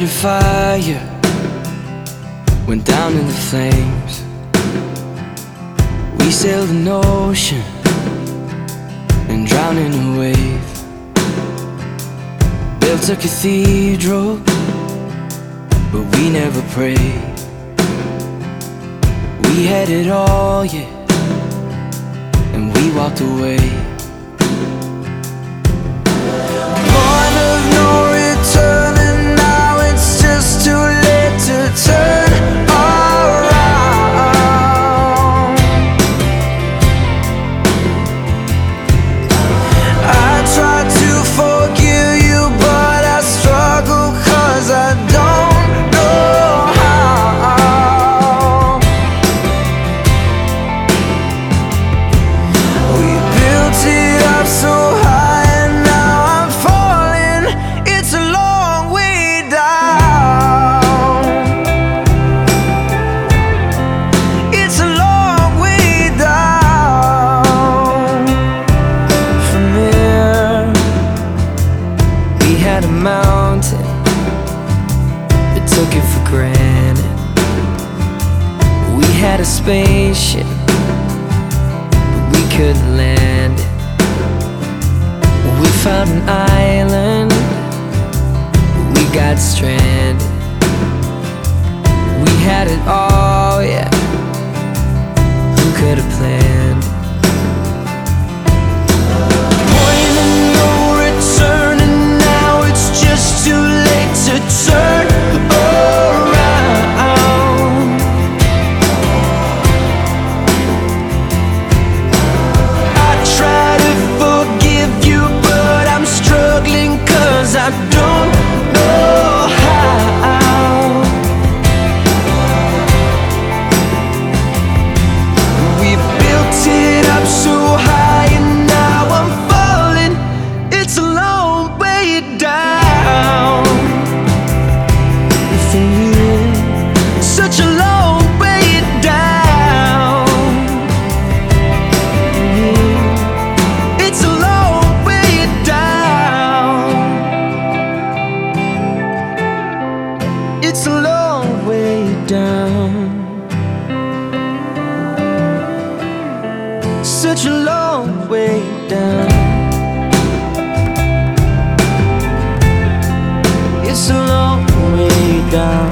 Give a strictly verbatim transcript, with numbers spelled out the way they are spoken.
made a fire, went down in the flames. We sailed an ocean and drowned in a wave. Built a cathedral, but we never prayed. We had it all, yeah, and we walked away. Point of no return, and now it's just too late to turn around. I tried to forgive you, but I struggle 'cause I don't know how. We built it up so high, and now I'm falling. It's a long way down. It's a long way down from here. We had a mountain, but took it for granted. We had a spaceship, but we couldn't land it. We found an island, but we got stranded. We had it all, yeah. Who could have planned it? Point of no return, and now it's just too late to turn around. I try to forgive you, but I'm struggling 'cause I don't know how. We built it up so high, and now I'm falling. It's a long way down from here. Such a long way down. It's a long way down. It's a long way down. Such a long way down. It's a long way down.